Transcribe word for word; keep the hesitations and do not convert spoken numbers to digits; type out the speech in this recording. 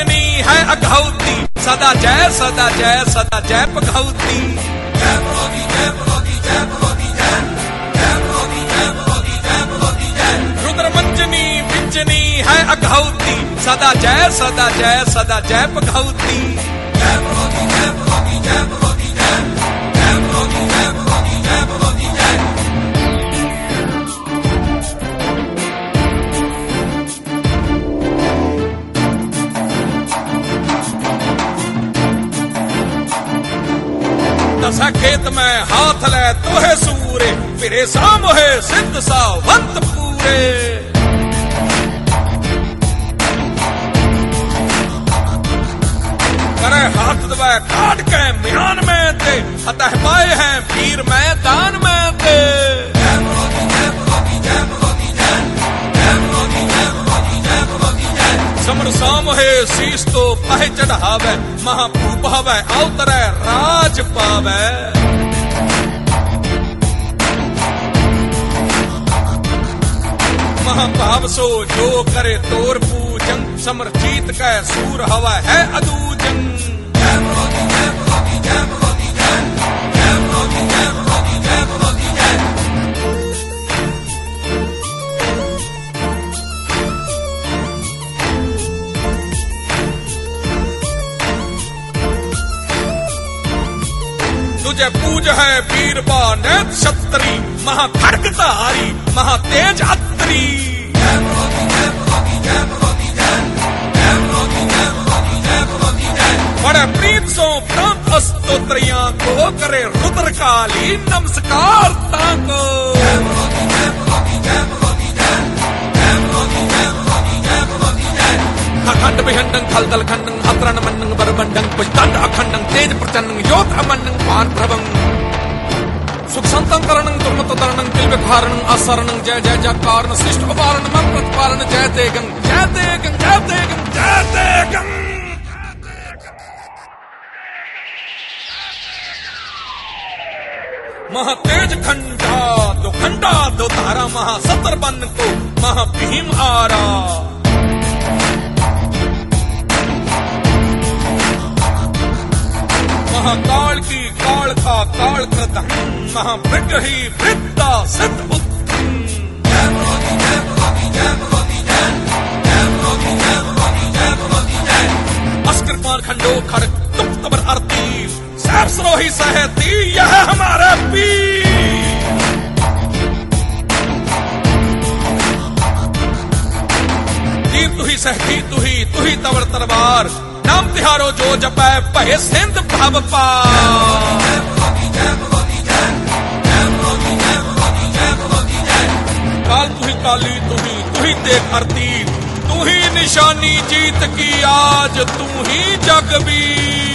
पिंजनी है अघौती, सदा जय सदा जय सदा जय पघौती। जय भगवती जय भगवती जय भगवती जय जय भगवती जय भगवती जय भगवती जय। रुद्र मंजनी पिंजनी है अघौती, सदा जय सदा जय सदा जय पघौती। जय भगवती जय भगवती जय भगवती जय जय भगवती जय भगवती जय भगवती जय। दशा खेत में हाथ ले तोहे सूरे, फिरे साम है सिद्ध सावंत पूरे। करे हाथ दबाए काट के म्यान में दे, अतः पाए हैं वीर मैदान में दे। जय भगवती जय भगवती जय भगवती जय जय भगवती जय भगवती जय भगवती जय। समर साम है शीश तो पह चढ़ावे, महाभूप हवे अवतरे राज पावे। महाभाव सो जो करे तोर पूजन, समर जीत कै सूर हवा है अदूजन। जय भगवती जय भगवती जय भगवती जय जय भगवती जय भगवती जय भगवती जय। तुझे पूज है वीर बानेत क्षत्री, महाखड्गधारी महातेज अत्री। जय भगवती जय भगवती जय भगवती जय जय भगवती जय भगवती जय भगवती जय। बड़े प्रीत सो प्रांत स्तोत्रियां को करे रुद्र काली नमस्कार ताको। जय भगवती जय भगवती जय भगवती जय जय भगवती जय भगवती जय भगवती जय। अखंड विहंडं खलदल खंडं अत्रण मन्नं बरबंडं पुष्टंड अखंडं तेज प्रचंडं योत अमन्नं पान प्रभं। सुख संतं करणं दुर्मत तरणं तिल विखारणं असरणं। जय जय जयकारण शिष्ट उपारण मंत्र पारण। जय देगं जय देगं जय देगं जय देगं। महातेज खंडा दो खंडा दो धारा, महासतर बन को महाभीम आरा। महाकाल की काल का काल कृतम, महाविग्रही वृद्धा सिद्ध उत्तम। जय भगवती जय भगवती जय भगवती जय जय भगवती जय भगवती जय भगवती जय। अस्कृपान खंडो खड़ग तुम तबर आरती, सैफ सरोही सहती यह हमारा पीर। तीर तू ही सहती तू ही तू ही तवर तलवार, नाम तिहारो जो जपै पहे सिंध भव पार। जय भगवती जय भगवती जय जय भगवती जय भगवती जय भगवती जय। काल तू ही काली तू ही तू ही देख आरती, तू ही निशानी जीत की आज तू ही जगबीर।